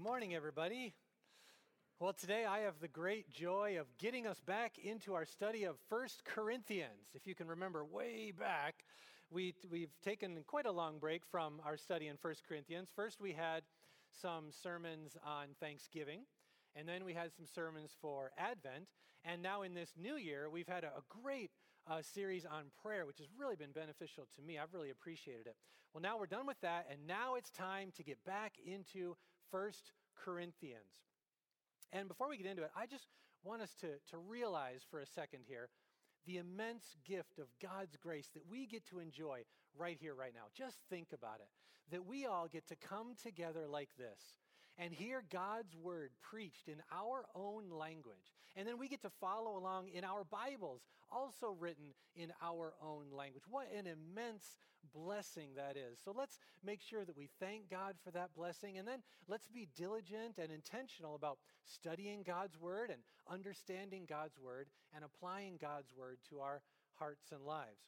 morning, everybody. Well, today I have the great joy of getting us back into our study of 1 Corinthians. If you can remember way back, we've taken quite a long break from our study in 1 Corinthians. First, we had some sermons on Thanksgiving, and then we had some sermons for Advent. And now in this new year, we've had a great series on prayer, which has really been beneficial to me. I've really appreciated it. Well, now we're done with that, and now it's time to get back into 1 Corinthians. And before we get into it, I just want us to realize for a second here the immense gift of God's grace that we get to enjoy right here, right now. Just think about it, that we all get to come together like this and hear God's word preached in our own language. And then we get to follow along in our Bibles, also written in our own language. What an immense blessing that is. So let's make sure that we thank God for that blessing, and then let's be diligent and intentional about studying God's word and understanding God's word and applying God's word to our hearts and lives.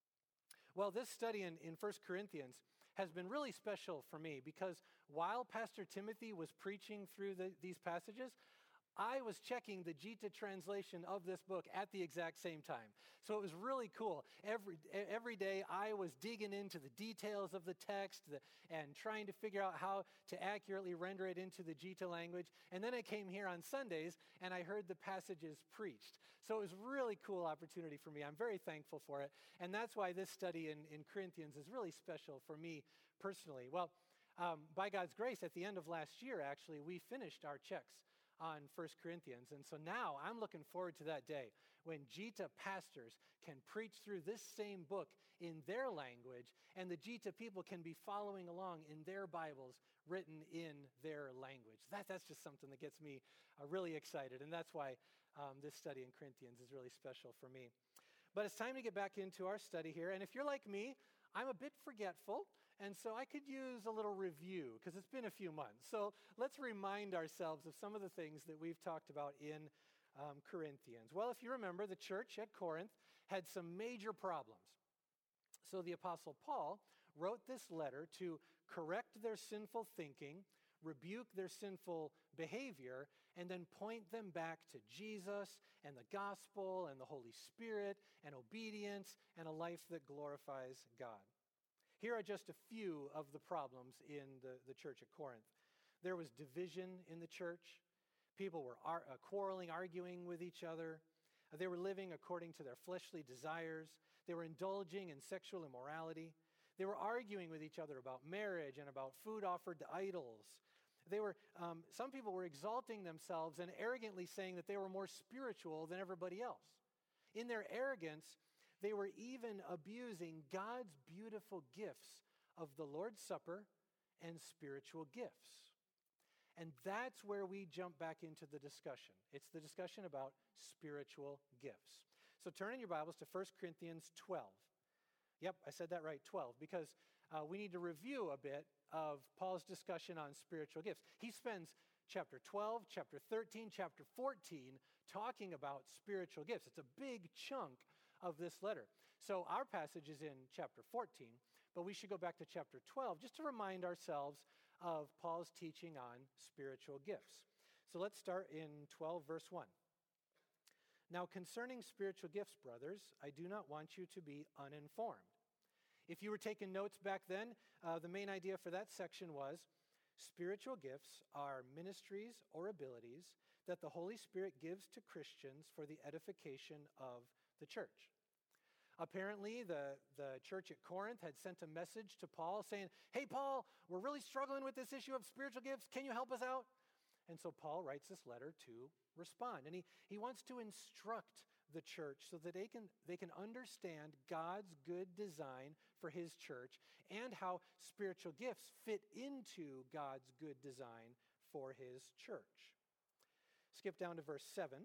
Well, this study in 1 Corinthians has been really special for me because while Pastor Timothy was preaching through these passages, I was checking the Gita translation of this book at the exact same time. So it was really cool. Every day I was digging into the details of the text and trying to figure out how to accurately render it into the Gita language. And then I came here on Sundays and I heard the passages preached. So it was a really cool opportunity for me. I'm very thankful for it. And that's why this study in Corinthians is really special for me personally. Well, by God's grace, at the end of last year, actually, we finished our checks on 1 Corinthians. And so now I'm looking forward to that day when Gita pastors can preach through this same book in their language, and the Gita people can be following along in their Bibles written in their language. That's just something that gets me really excited, and that's why this study in Corinthians is really special for me. But it's time to get back into our study here, and if you're like me, I'm a bit forgetful, and so I could use a little review because it's been a few months. So let's remind ourselves of some of the things that we've talked about in Corinthians. Well, if you remember, the church at Corinth had some major problems. So the Apostle Paul wrote this letter to correct their sinful thinking, rebuke their sinful behavior, and then point them back to Jesus and the gospel and the Holy Spirit and obedience and a life that glorifies God. Here are just a few of the problems in the church at Corinth. There was division in the church. People were quarreling, arguing with each other. They were living according to their fleshly desires. They were indulging in sexual immorality. They were arguing with each other about marriage and about food offered to idols. Some people were exalting themselves and arrogantly saying that they were more spiritual than everybody else. In their arrogance, they were even abusing God's beautiful gifts of the Lord's Supper and spiritual gifts. And that's where we jump back into the discussion. It's the discussion about spiritual gifts. So turn in your Bibles to 1 Corinthians 12. Yep, I said that right, 12, because we need to review a bit of Paul's discussion on spiritual gifts. He spends chapter 12, chapter 13, chapter 14 talking about spiritual gifts. It's a big chunk of this letter. So our passage is in chapter 14, but we should go back to chapter 12 just to remind ourselves of Paul's teaching on spiritual gifts. So let's start in 12, verse 1. Now, concerning spiritual gifts, brothers, I do not want you to be uninformed. If you were taking notes back then, the main idea for that section was spiritual gifts are ministries or abilities that the Holy Spirit gives to Christians for the edification of the church. Apparently, the church at Corinth had sent a message to Paul saying, "Hey, Paul, we're really struggling with this issue of spiritual gifts. Can you help us out?" And so Paul writes this letter to respond. And he wants to instruct the church so that they can understand God's good design for his church and how spiritual gifts fit into God's good design for his church. Skip down to verse 7.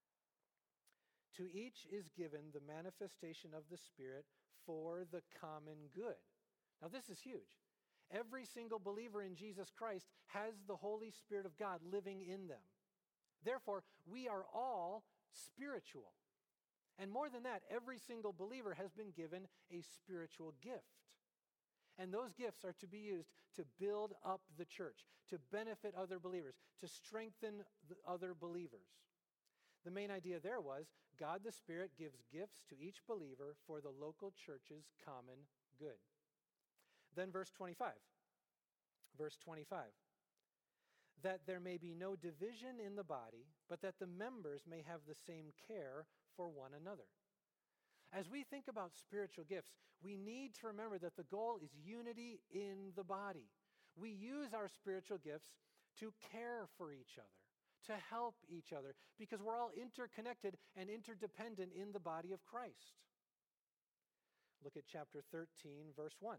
To each is given the manifestation of the Spirit for the common good. Now this is huge. Every single believer in Jesus Christ has the Holy Spirit of God living in them. Therefore, we are all spiritual. And more than that, every single believer has been given a spiritual gift. And those gifts are to be used to build up the church, to benefit other believers, to strengthen the other believers. The main idea there was God the Spirit gives gifts to each believer for the local church's common good. Then verse 25. Verse 25. That there may be no division in the body, but that the members may have the same care for one another. As we think about spiritual gifts, we need to remember that the goal is unity in the body. We use our spiritual gifts to care for each other, to help each other, because we're all interconnected and interdependent in the body of Christ. Look at chapter 13, verse 1.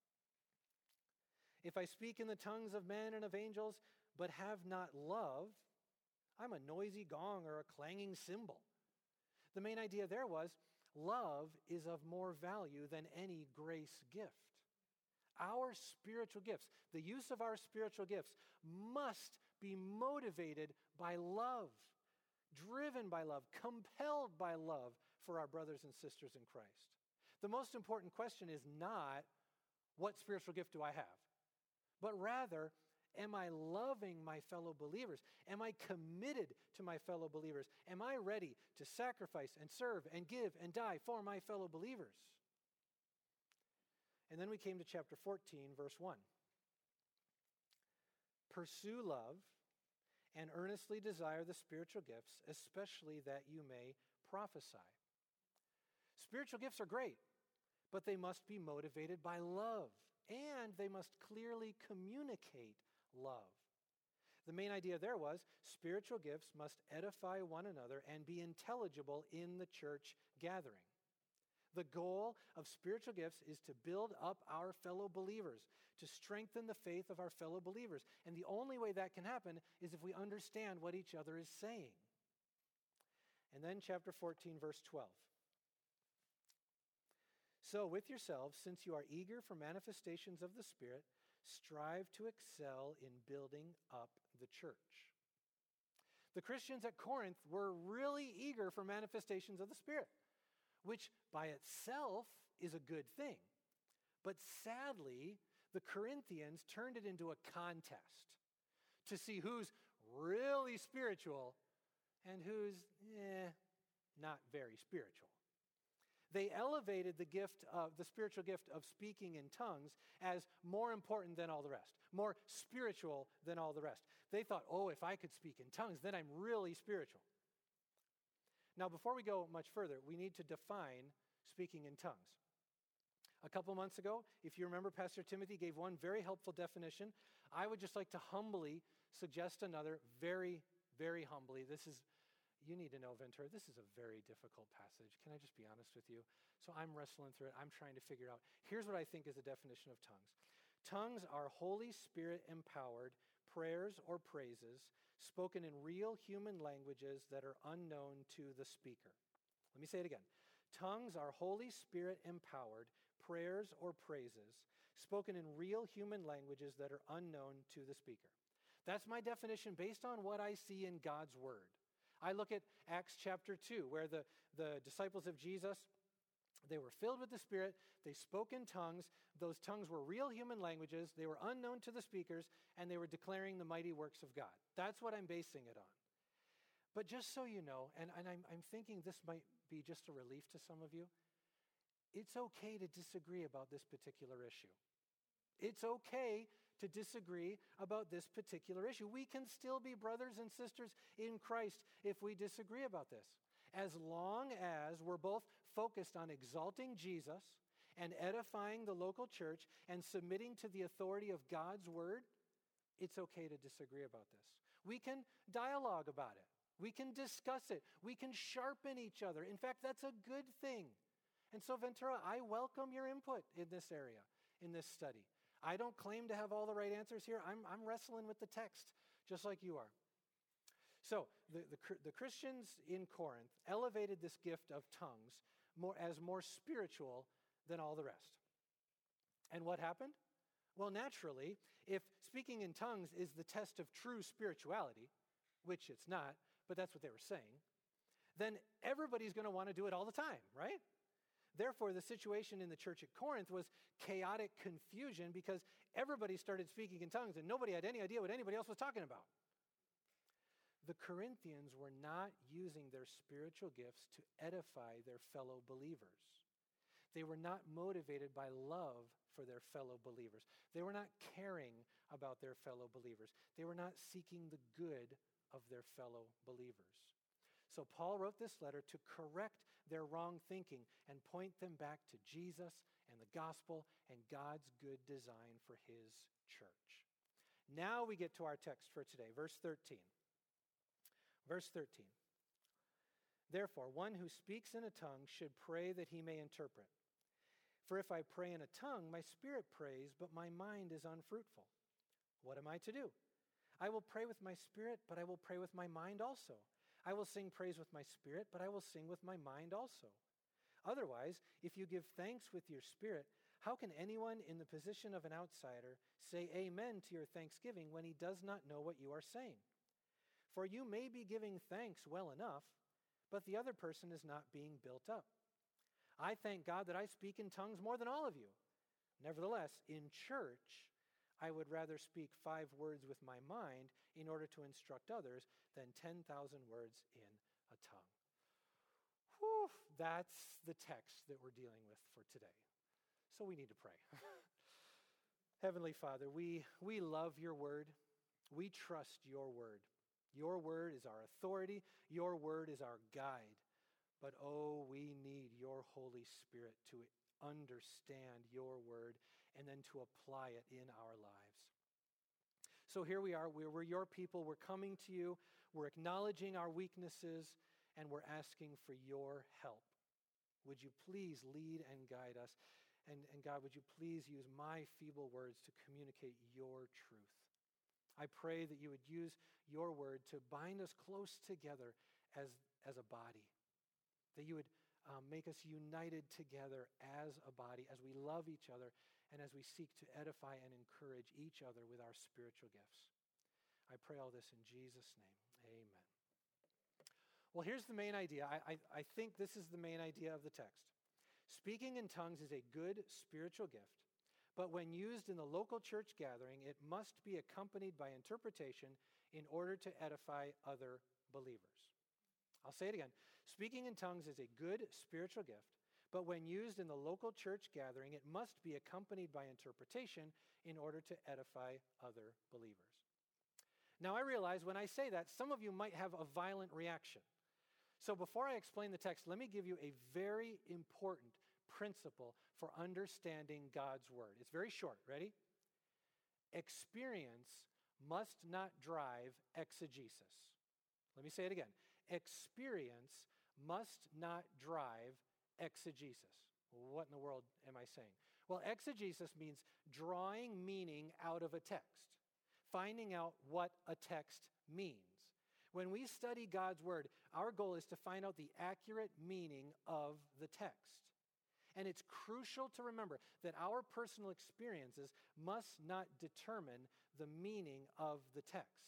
If I speak in the tongues of men and of angels, but have not love, I'm a noisy gong or a clanging cymbal. The main idea there was, love is of more value than any grace gift. Our spiritual gifts, the use of our spiritual gifts, must be motivated by love, driven by love, compelled by love for our brothers and sisters in Christ. The most important question is not, what spiritual gift do I have? But rather, am I loving my fellow believers? Am I committed to my fellow believers? Am I ready to sacrifice and serve and give and die for my fellow believers? And then we came to chapter 14, verse 1. Pursue love and earnestly desire the spiritual gifts, especially that you may prophesy. Spiritual gifts are great, but they must be motivated by love, and they must clearly communicate love. The main idea there was spiritual gifts must edify one another and be intelligible in the church gathering. The goal of spiritual gifts is to build up our fellow believers, to strengthen the faith of our fellow believers. And the only way that can happen is if we understand what each other is saying. And then chapter 14, verse 12. So with yourselves, since you are eager for manifestations of the Spirit, strive to excel in building up the church. The Christians at Corinth were really eager for manifestations of the Spirit, which by itself is a good thing. But sadly, the Corinthians turned it into a contest to see who's really spiritual and who's not very spiritual. They elevated the spiritual gift of speaking in tongues as more important than all the rest, more spiritual than all the rest. They thought, if I could speak in tongues, then I'm really spiritual. Now, before we go much further, we need to define speaking in tongues. A couple months ago, if you remember, Pastor Timothy gave one very helpful definition. I would just like to humbly suggest another, very, very humbly. You need to know, Ventura, this is a very difficult passage. Can I just be honest with you? So I'm wrestling through it. I'm trying to figure out. Here's what I think is a definition of tongues. Tongues are Holy Spirit empowered prayers or praises spoken in real human languages that are unknown to the speaker. Let me say it again. Tongues are Holy Spirit empowered prayers or praises spoken in real human languages that are unknown to the speaker. That's my definition based on what I see in God's Word. I look at Acts chapter 2, where the disciples of Jesus, they were filled with the Spirit, they spoke in tongues, those tongues were real human languages, they were unknown to the speakers, and they were declaring the mighty works of God. That's what I'm basing it on. But just so you know, and I'm thinking this might be just a relief to some of you, it's okay to disagree about this particular issue. It's okay to disagree about this particular issue. We can still be brothers and sisters in Christ if we disagree about this. As long as we're both focused on exalting Jesus and edifying the local church and submitting to the authority of God's Word, it's okay to disagree about this. We can dialogue about it. We can discuss it. We can sharpen each other. In fact, that's a good thing. And so, Ventura, I welcome your input in this area, in this study. I don't claim to have all the right answers here. I'm wrestling with the text, just like you are. So, the Christians in Corinth elevated this gift of tongues as more spiritual than all the rest. And what happened? Well, naturally, if speaking in tongues is the test of true spirituality, which it's not, but that's what they were saying, then everybody's going to want to do it all the time, right? Therefore, the situation in the church at Corinth was chaotic confusion because everybody started speaking in tongues and nobody had any idea what anybody else was talking about. The Corinthians were not using their spiritual gifts to edify their fellow believers. They were not motivated by love for their fellow believers. They were not caring about their fellow believers. They were not seeking the good of their fellow believers. So Paul wrote this letter to correct their wrong thinking and point them back to Jesus and the gospel and God's good design for his church. Now we get to our text for today, verse 13. Verse 13. Therefore, one who speaks in a tongue should pray that he may interpret. For if I pray in a tongue, my spirit prays, but my mind is unfruitful. What am I to do? I will pray with my spirit, but I will pray with my mind also. I will sing praise with my spirit, but I will sing with my mind also. Otherwise, if you give thanks with your spirit, how can anyone in the position of an outsider say amen to your thanksgiving when he does not know what you are saying? For you may be giving thanks well enough, but the other person is not being built up. I thank God that I speak in tongues more than all of you. Nevertheless, in church, I would rather speak 5 words with my mind in order to instruct others than 10,000 words in a tongue. Whew, that's the text that we're dealing with for today. So we need to pray. Heavenly Father, we love your word. We trust your word. Your word is our authority. Your word is our guide. But oh, we need your Holy Spirit to understand your word and then to apply it in our lives. So here we are. We're your people. We're coming to you. We're acknowledging our weaknesses, and we're asking for your help. Would you please lead and guide us? And God, would you please use my feeble words to communicate your truth? I pray that you would use your word to bind us close together as a body. That you would make us united together as a body, as we love each other, and as we seek to edify and encourage each other with our spiritual gifts. I pray all this in Jesus' name. Amen. Well, here's the main idea. I think this is the main idea of the text. Speaking in tongues is a good spiritual gift, but when used in the local church gathering, it must be accompanied by interpretation in order to edify other believers. I'll say it again. Speaking in tongues is a good spiritual gift, but when used in the local church gathering, it must be accompanied by interpretation in order to edify other believers. Now, I realize when I say that, some of you might have a violent reaction. So before I explain the text, let me give you a very important principle for understanding God's word. It's very short. Ready? Experience must not drive exegesis. Let me say it again. Experience must not drive exegesis. What in the world am I saying? Well, exegesis means drawing meaning out of a text, finding out what a text means. When we study God's word, our goal is to find out the accurate meaning of the text. And it's crucial to remember that our personal experiences must not determine the meaning of the text.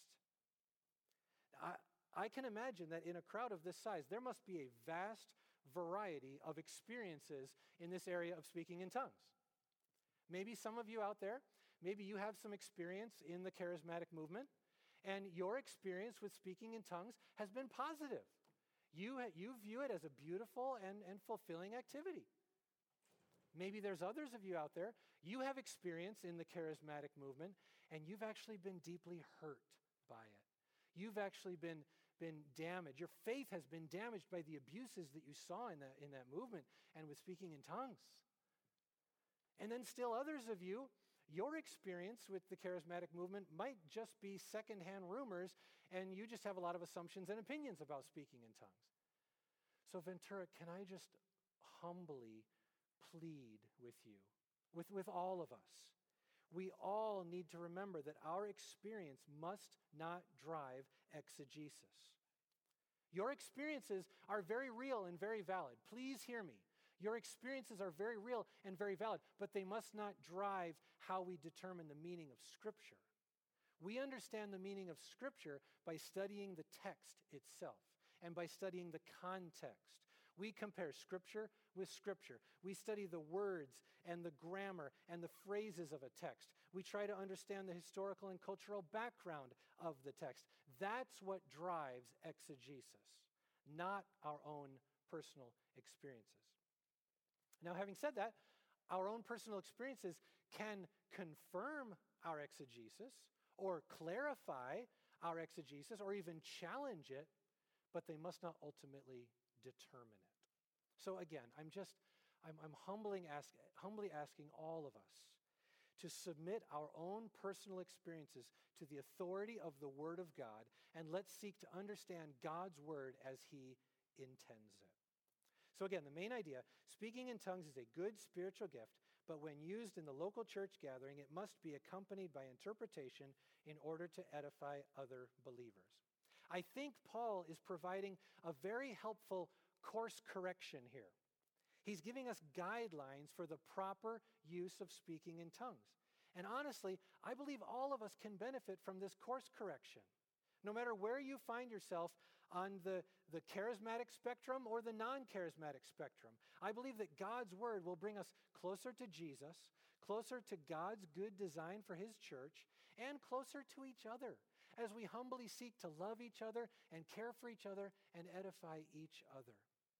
I can imagine that in a crowd of this size, there must be a vast variety of experiences in this area of speaking in tongues. Maybe some of you out there, maybe you have some experience in the charismatic movement, and your experience with speaking in tongues has been positive. You view it as a beautiful and fulfilling activity. Maybe there's others of you out there, you have experience in the charismatic movement, and you've actually been deeply hurt by it. You've actually been damaged. Your faith has been damaged by the abuses that you saw in that movement and with speaking in tongues. And then still others of you, your experience with the charismatic movement might just be secondhand rumors, and you just have a lot of assumptions and opinions about speaking in tongues. So Ventura, can I just humbly plead with you, with all of us? We all need to remember that our experience must not drive exegesis. Your experiences are very real and very valid. Please hear me. Your experiences are very real and very valid, but they must not drive how we determine the meaning of Scripture. We understand the meaning of Scripture by studying the text itself and by studying the context. We compare Scripture with Scripture. We study the words and the grammar and the phrases of a text. We try to understand the historical and cultural background of the text. That's what drives exegesis, not our own personal experiences. Now, having said that, our own personal experiences can confirm our exegesis or clarify our exegesis or even challenge it, but they must not ultimately determine it. So again, I'm humbly asking all of us to submit our own personal experiences to the authority of the Word of God, and let's seek to understand God's Word as He intends it. So again, the main idea, speaking in tongues is a good spiritual gift, but when used in the local church gathering, it must be accompanied by interpretation in order to edify other believers. I think Paul is providing a very helpful course correction here. He's giving us guidelines for the proper use of speaking in tongues. And honestly, I believe all of us can benefit from this course correction. No matter where you find yourself on the charismatic spectrum or the non-charismatic spectrum, I believe that God's Word will bring us closer to Jesus, closer to God's good design for His church, and closer to each other as we humbly seek to love each other and care for each other and edify each other.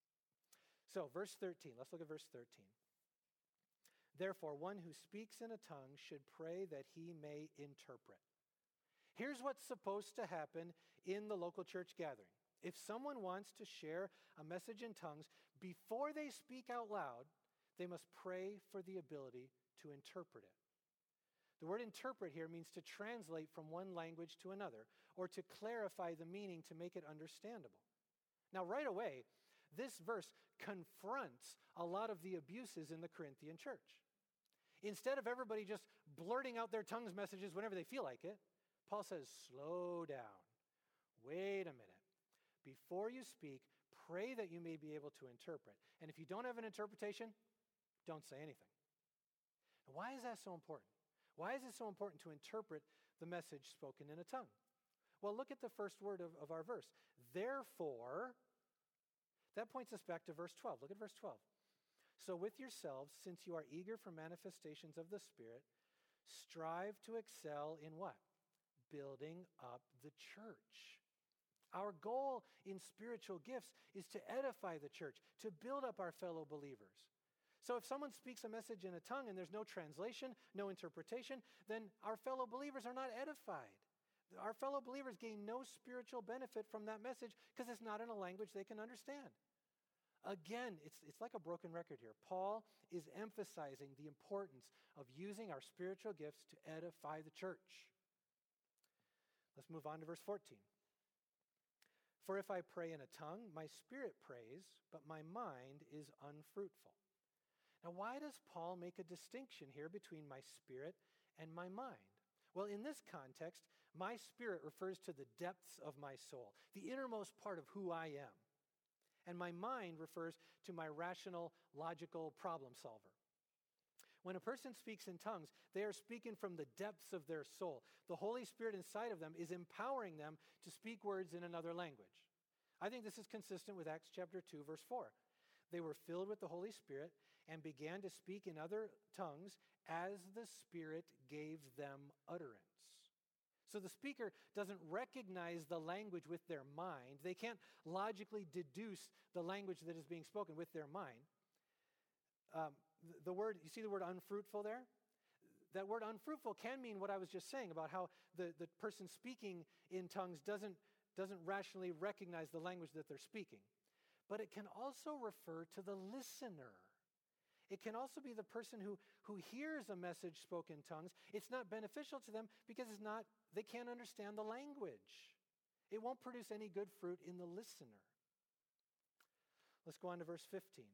So, verse 13, let's look at verse 13. Therefore, one who speaks in a tongue should pray that he may interpret. Here's what's supposed to happen in the local church gathering. If someone wants to share a message in tongues, before they speak out loud, they must pray for the ability to interpret it. The word interpret here means to translate from one language to another, or to clarify the meaning to make it understandable. Now, right away, this verse confronts a lot of the abuses in the Corinthian church. Instead of everybody just blurting out their tongues messages whenever they feel like it, Paul says, slow down. Wait a minute. Before you speak, pray that you may be able to interpret. And if you don't have an interpretation, don't say anything. And why is that so important? Why is it so important to interpret the message spoken in a tongue? Well, look at the first word of our verse. Therefore, that points us back to verse 12. Look at verse 12. So with yourselves, since you are eager for manifestations of the Spirit, strive to excel in what? Building up the church. Our goal in spiritual gifts is to edify the church, to build up our fellow believers. So if someone speaks a message in a tongue and there's no translation, no interpretation, then our fellow believers are not edified. Our fellow believers gain no spiritual benefit from that message because it's not in a language they can understand. Again, it's like a broken record here. Paul is emphasizing the importance of using our spiritual gifts to edify the church. Let's move on to verse 14. For if I pray in a tongue, my spirit prays, but my mind is unfruitful. Now, why does Paul make a distinction here between my spirit and my mind? Well, in this context, my spirit refers to the depths of my soul, the innermost part of who I am. And my mind refers to my rational, logical problem solver. When a person speaks in tongues, they are speaking from the depths of their soul. The Holy Spirit inside of them is empowering them to speak words in another language. I think this is consistent with Acts chapter 2, verse 4. They were filled with the Holy Spirit and began to speak in other tongues as the Spirit gave them utterance. So the speaker doesn't recognize the language with their mind. They can't logically deduce the language that is being spoken with their mind. You see the word unfruitful there? That word unfruitful can mean what I was just saying about how the person speaking in tongues doesn't rationally recognize the language that they're speaking. But it can also refer to the listener. It can also be the person who hears a message spoken in tongues. It's not beneficial to them because they can't understand the language. It won't produce any good fruit in the listener. Let's go on to verse 15.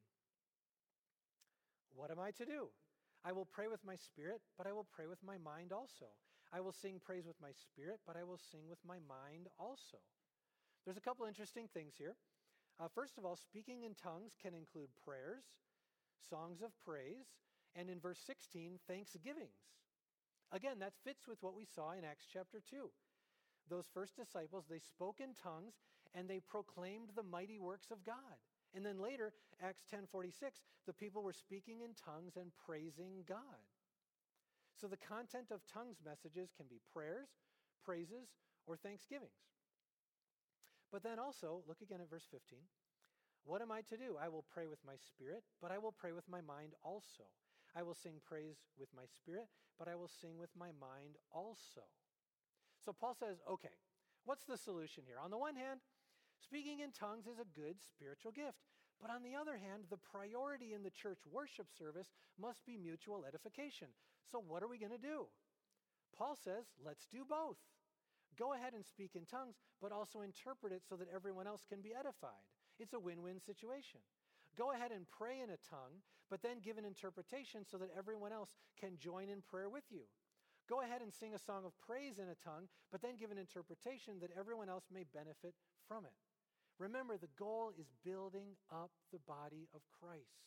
What am I to do? I will pray with my spirit, but I will pray with my mind also. I will sing praise with my spirit, but I will sing with my mind also. There's a couple interesting things here. First of all, speaking in tongues can include prayers, songs of praise, and in verse 16, thanksgivings. Again, that fits with what we saw in Acts chapter 2. Those first disciples, they spoke in tongues and they proclaimed the mighty works of God. And then later, Acts 10:46, the people were speaking in tongues and praising God. So the content of tongues messages can be prayers, praises, or thanksgivings. But then also, look again at verse 15. What am I to do? I will pray with my spirit, but I will pray with my mind also. I will sing praise with my spirit, but I will sing with my mind also. So Paul says, okay, what's the solution here? On the one hand, speaking in tongues is a good spiritual gift. But on the other hand, the priority in the church worship service must be mutual edification. So what are we going to do? Paul says, let's do both. Go ahead and speak in tongues, but also interpret it so that everyone else can be edified. It's a win-win situation. Go ahead and pray in a tongue, but then give an interpretation so that everyone else can join in prayer with you. Go ahead and sing a song of praise in a tongue, but then give an interpretation that everyone else may benefit from it. Remember, the goal is building up the body of Christ.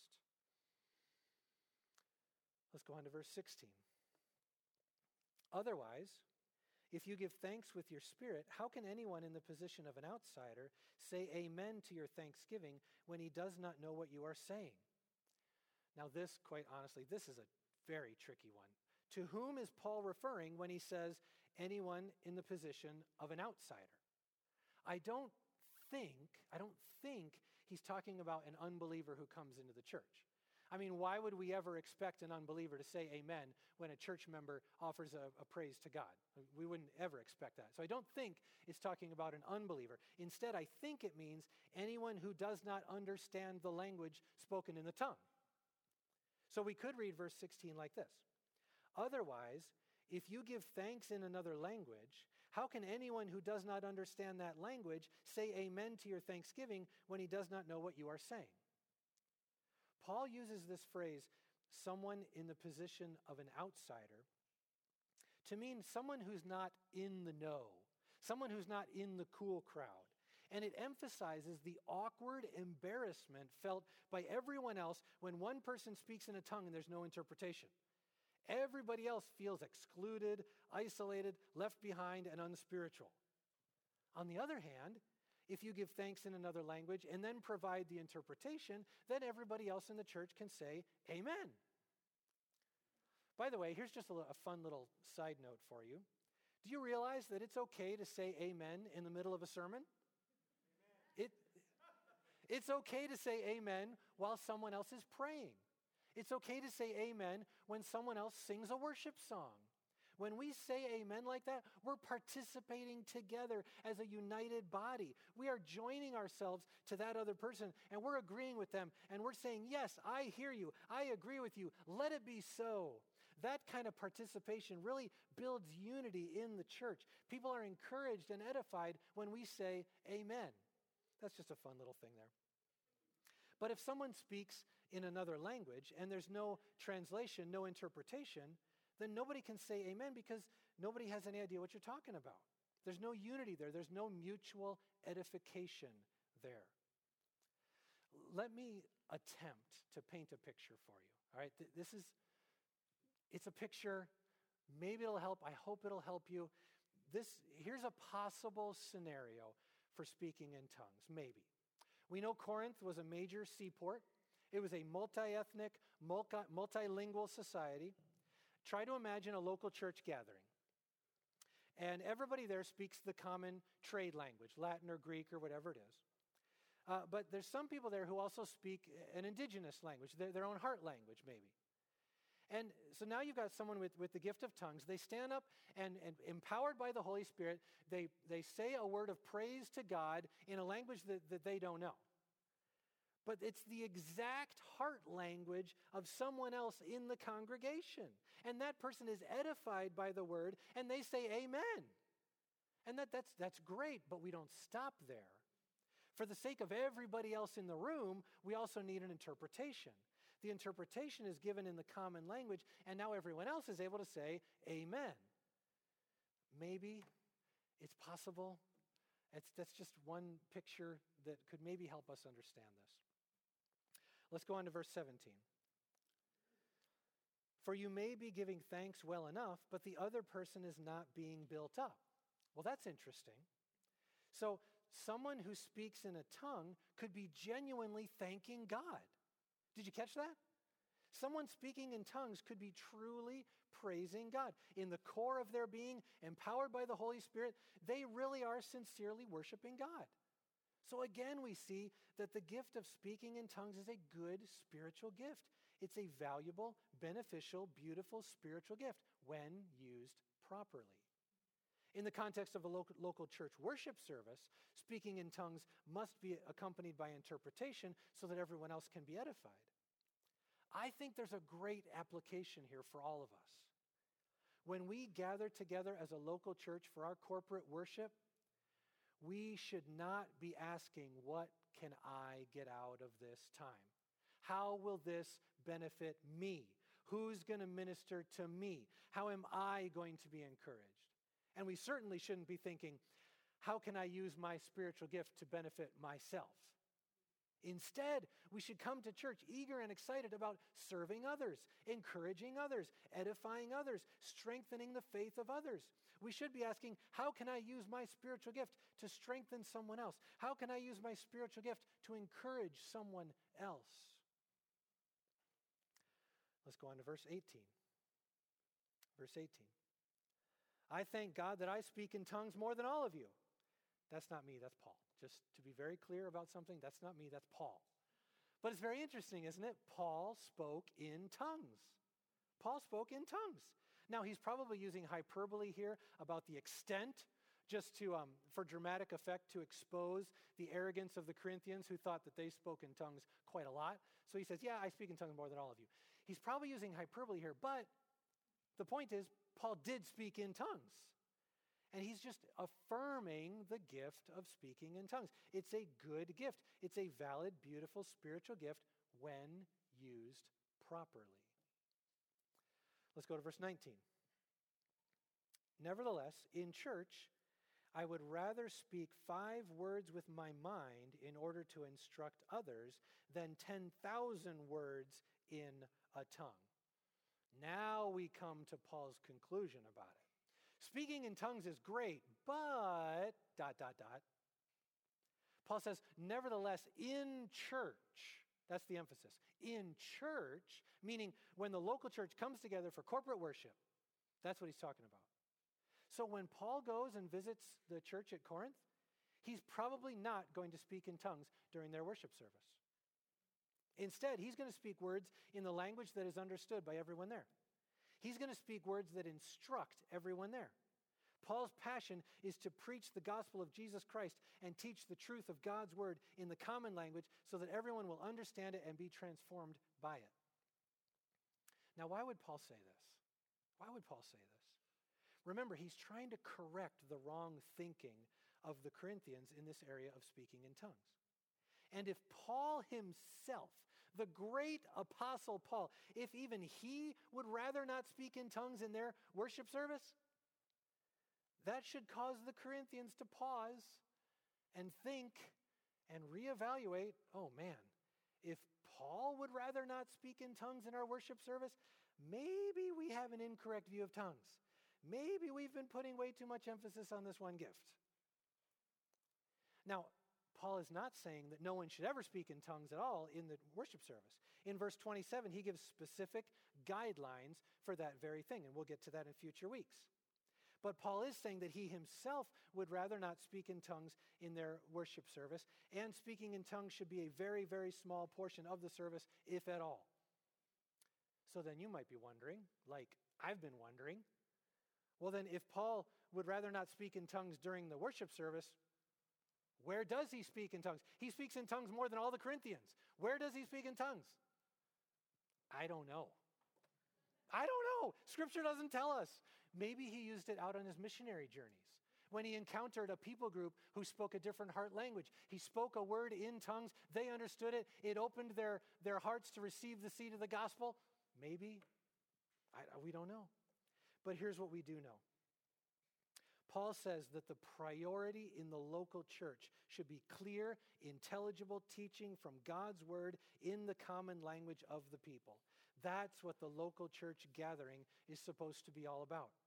Let's go on to verse 16. Otherwise, if you give thanks with your spirit, how can anyone in the position of an outsider say amen to your thanksgiving when he does not know what you are saying? Now this, quite honestly, this is a very tricky one. To whom is Paul referring when he says anyone in the position of an outsider? I don't think he's talking about an unbeliever who comes into the church. I mean, why would we ever expect an unbeliever to say amen when a church member offers a praise to God? We wouldn't ever expect that. So I don't think it's talking about an unbeliever. Instead, I think it means anyone who does not understand the language spoken in the tongue. So we could read verse 16 like this. Otherwise, if you give thanks in another language, how can anyone who does not understand that language say amen to your thanksgiving when he does not know what you are saying? Paul uses this phrase, someone in the position of an outsider, to mean someone who's not in the know, someone who's not in the cool crowd. And it emphasizes the awkward embarrassment felt by everyone else when one person speaks in a tongue and there's no interpretation. Everybody else feels excluded, isolated, left behind, and unspiritual. On the other hand, if you give thanks in another language and then provide the interpretation, then everybody else in the church can say amen. By the way, here's just a fun little side note for you. Do you realize that it's okay to say amen in the middle of a sermon? It's okay to say amen while someone else is praying. It's okay to say amen when someone else sings a worship song. When we say amen like that, we're participating together as a united body. We are joining ourselves to that other person, and we're agreeing with them, and we're saying, yes, I hear you. I agree with you. Let it be so. That kind of participation really builds unity in the church. People are encouraged and edified when we say amen. That's just a fun little thing there. But if someone speaks in another language and there's no translation, no interpretation, then nobody can say amen because nobody has any idea what you're talking about. There's no unity there. There's no mutual edification there. Let me attempt to paint a picture for you. All right, it's a picture. Maybe it'll help. I hope it'll help you. Here's a possible scenario for speaking in tongues, maybe. We know Corinth was a major seaport. It was a multi-ethnic, multilingual society. Try to imagine a local church gathering. And everybody there speaks the common trade language, Latin or Greek or whatever it is. But there's some people there who also speak an indigenous language, their own heart language maybe. And so now you've got someone with the gift of tongues. They stand up and empowered by the Holy Spirit, they say a word of praise to God in a language that they don't know. But it's the exact heart language of someone else in the congregation. And that person is edified by the word, and they say amen. And that's great, but we don't stop there. For the sake of everybody else in the room, we also need an interpretation. The interpretation is given in the common language, and now everyone else is able to say amen. Maybe it's possible. That's just one picture that could maybe help us understand this. Let's go on to verse 17. For you may be giving thanks well enough, but the other person is not being built up. Well, that's interesting. So someone who speaks in a tongue could be genuinely thanking God. Did you catch that? Someone speaking in tongues could be truly praising God. In the core of their being, empowered by the Holy Spirit, they really are sincerely worshiping God. So again, we see that the gift of speaking in tongues is a good spiritual gift. It's a valuable, beneficial, beautiful spiritual gift when used properly. In the context of a local church worship service, speaking in tongues must be accompanied by interpretation so that everyone else can be edified. I think there's a great application here for all of us. When we gather together as a local church for our corporate worship, we should not be asking, what can I get out of this time? How will this benefit me? Who's going to minister to me? How am I going to be encouraged? And we certainly shouldn't be thinking, how can I use my spiritual gift to benefit myself? Instead, we should come to church eager and excited about serving others, encouraging others, edifying others, strengthening the faith of others. We should be asking, how can I use my spiritual gift to strengthen someone else? How can I use my spiritual gift to encourage someone else? Let's go on to verse 18. Verse 18. I thank God that I speak in tongues more than all of you. That's not me, that's Paul. Just to be very clear about something, that's not me, that's Paul. But it's very interesting, isn't it? Paul spoke in tongues. Paul spoke in tongues. Now, he's probably using hyperbole here about the extent, just to for dramatic effect, to expose the arrogance of the Corinthians who thought that they spoke in tongues quite a lot. So he says, yeah, I speak in tongues more than all of you. He's probably using hyperbole here, but the point is, Paul did speak in tongues. And he's just affirming the gift of speaking in tongues. It's a good gift. It's a valid, beautiful spiritual gift when used properly. Let's go to verse 19. Nevertheless, in church, I would rather speak 5 words with my mind in order to instruct others than 10,000 words in a tongue. Now we come to Paul's conclusion about it. Speaking in tongues is great, but, ... Paul says, nevertheless, in church, that's the emphasis. In church, meaning when the local church comes together for corporate worship, that's what he's talking about. So when Paul goes and visits the church at Corinth, he's probably not going to speak in tongues during their worship service. Instead, he's going to speak words in the language that is understood by everyone there. He's going to speak words that instruct everyone there. Paul's passion is to preach the gospel of Jesus Christ and teach the truth of God's word in the common language so that everyone will understand it and be transformed by it. Now, why would Paul say this? Why would Paul say this? Remember, he's trying to correct the wrong thinking of the Corinthians in this area of speaking in tongues. And if Paul himself, the great apostle Paul, if even he would rather not speak in tongues in their worship service, that should cause the Corinthians to pause and think and reevaluate, oh man, if Paul would rather not speak in tongues in our worship service, maybe we have an incorrect view of tongues. Maybe we've been putting way too much emphasis on this one gift. Now, Paul is not saying that no one should ever speak in tongues at all in the worship service. In verse 27, he gives specific guidelines for that very thing, and we'll get to that in future weeks. But Paul is saying that he himself would rather not speak in tongues in their worship service, and speaking in tongues should be a very, very small portion of the service, if at all. So then you might be wondering, like I've been wondering, well then if Paul would rather not speak in tongues during the worship service, where does he speak in tongues? He speaks in tongues more than all the Corinthians. Where does he speak in tongues? I don't know. I don't know. Scripture doesn't tell us. Maybe he used it out on his missionary journeys when he encountered a people group who spoke a different heart language. He spoke a word in tongues. They understood it. It opened their hearts to receive the seed of the gospel. Maybe. We don't know. But here's what we do know. Paul says that the priority in the local church should be clear, intelligible teaching from God's word in the common language of the people. That's what the local church gathering is supposed to be all about.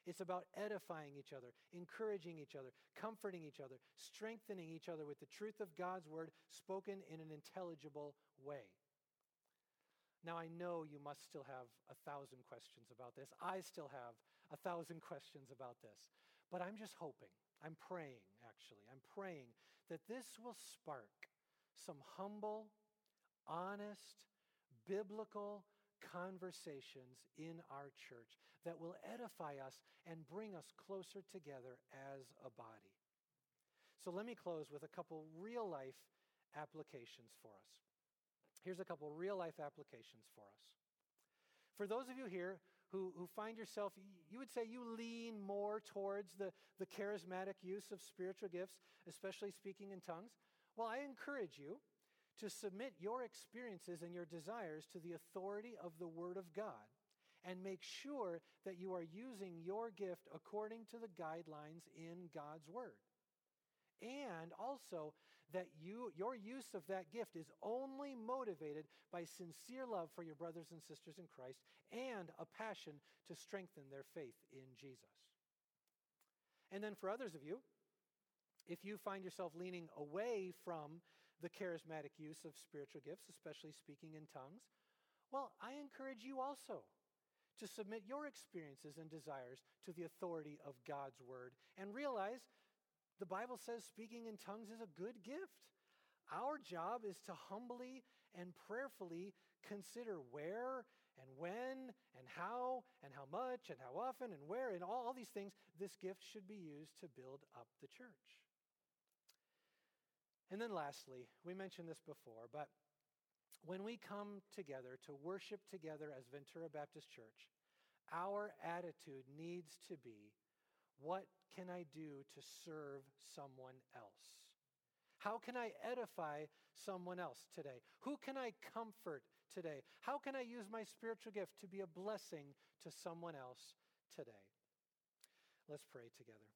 It's about edifying each other, encouraging each other, comforting each other, strengthening each other with the truth of God's word spoken in an intelligible way. Now, I know you must still have 1,000 questions about this. I still have 1,000 questions about this. But I'm just hoping, I'm praying that this will spark some humble, honest, biblical conversations in our church that will edify us and bring us closer together as a body. So let me close with a couple real-life applications for us. Here's a couple real-life applications for us. For those of you here who find yourself, you would say you lean more towards the charismatic use of spiritual gifts, especially speaking in tongues. Well, I encourage you to submit your experiences and your desires to the authority of the Word of God and make sure that you are using your gift according to the guidelines in God's Word. And also that your use of that gift is only motivated by sincere love for your brothers and sisters in Christ and a passion to strengthen their faith in Jesus. And then for others of you, if you find yourself leaning away from the charismatic use of spiritual gifts, especially speaking in tongues, well, I encourage you also to submit your experiences and desires to the authority of God's Word and realize the Bible says speaking in tongues is a good gift. Our job is to humbly and prayerfully consider where and when and how much and how often and where and all these things this gift should be used to build up the church. And then lastly, we mentioned this before, but when we come together to worship together as Ventura Baptist Church, our attitude needs to be, what can I do to serve someone else? How can I edify someone else today? Who can I comfort today? How can I use my spiritual gift to be a blessing to someone else today? Let's pray together.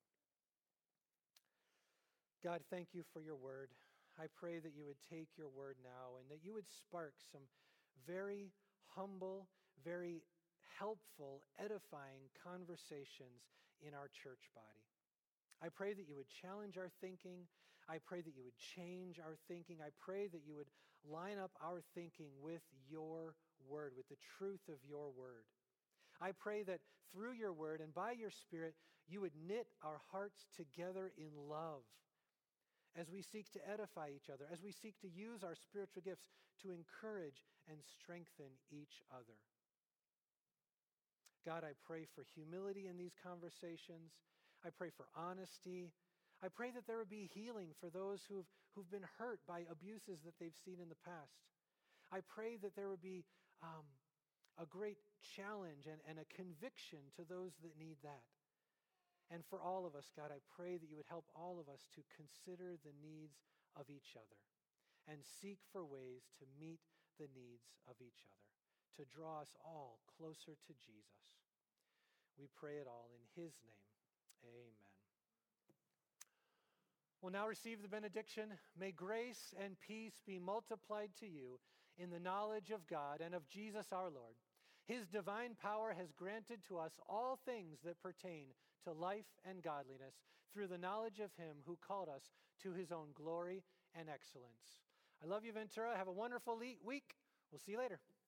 God, thank you for your word. I pray that you would take your word now and that you would spark some very humble, very helpful, edifying conversations in our church body. I pray that you would challenge our thinking. I pray that you would change our thinking. I pray that you would line up our thinking with your word, with the truth of your word. I pray that through your word and by your Spirit, you would knit our hearts together in love as we seek to edify each other, as we seek to use our spiritual gifts to encourage and strengthen each other. God, I pray for humility in these conversations. I pray for honesty. I pray that there would be healing for those who've been hurt by abuses that they've seen in the past. I pray that there would be a great challenge and a conviction to those that need that. And for all of us, God, I pray that you would help all of us to consider the needs of each other and seek for ways to meet the needs of each other, to draw us all closer to Jesus. We pray it all in his name. Amen. We'll now receive the benediction. May grace and peace be multiplied to you in the knowledge of God and of Jesus our Lord. His divine power has granted to us all things that pertain to life and godliness through the knowledge of him who called us to his own glory and excellence. I love you, Ventura. Have a wonderful week. We'll see you later.